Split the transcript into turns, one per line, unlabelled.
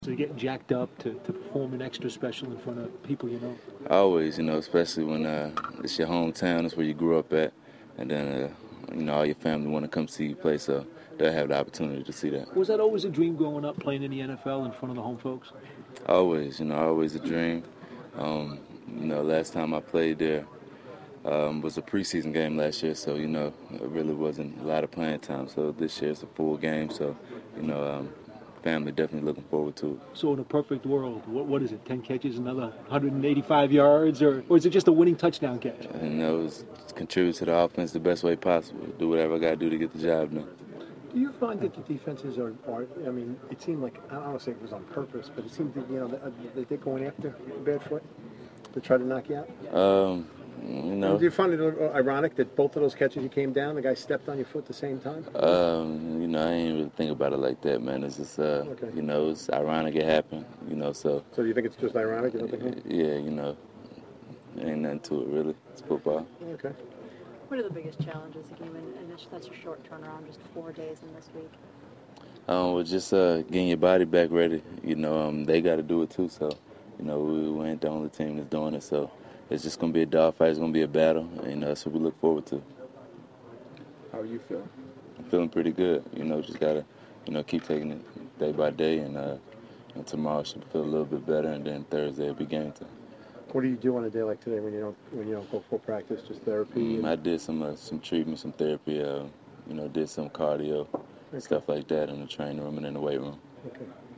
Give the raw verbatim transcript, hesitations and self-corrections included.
So getting jacked up to, to perform an extra special in front of people you know?
Always, you know, especially when uh, it's your hometown, it's where you grew up at, and then, uh, you know, all your family want to come see you play, so they'll have the opportunity to see that.
Was that always a dream growing up, playing in the N F L in front of the home folks?
Always, you know, always a dream. Um, you know, last time I played there um, was a preseason game last year, so, you know, it really wasn't a lot of playing time. So this year it's a full game, so, you know, um, family definitely looking forward to it.
So in a perfect world, what, what is it, ten catches, another one hundred eighty-five yards, or, or is it just a winning touchdown catch?
You know, it's, contribute to the offense the best way possible. Do whatever I got to do to get the job done.
Do you find that the defenses are, are, I mean, it seemed like, I don't want to say it was on purpose, but it seemed that, you know, that they're going after Badfoot to try to knock you out?
Um, you know.
Do you find it ironic that both of those catches you came down, the guy stepped on your foot at the same time?
Um, you know, I ain't really think about it like that, man. It's just, uh,
okay.
you know, it's ironic it happened, you know, so.
So do you think it's just ironic? You don't think
yeah, you know, ain't nothing to it, really. It's football.
Okay.
What are the biggest challenges again in such a short turnaround, just four days in this week?
Um, well, just uh, getting your body back ready. You know, um, they got to do it too. So, you know, we, we ain't the only team that's doing it. So, it's just gonna be a dogfight. It's gonna be a battle, and uh, that's what we look forward to.
How are you feeling?
I'm feeling pretty good. You know, just gotta, you know, keep taking it day by day, and, uh, and tomorrow should feel a little bit better, and then Thursday will be game time.
What do you do on a day like today when you don't when you don't go full practice, just therapy?
Mm, I did some uh, some treatment, some therapy. Uh, you know, did some cardio, stuff like that in the training room and in the weight room.
Okay.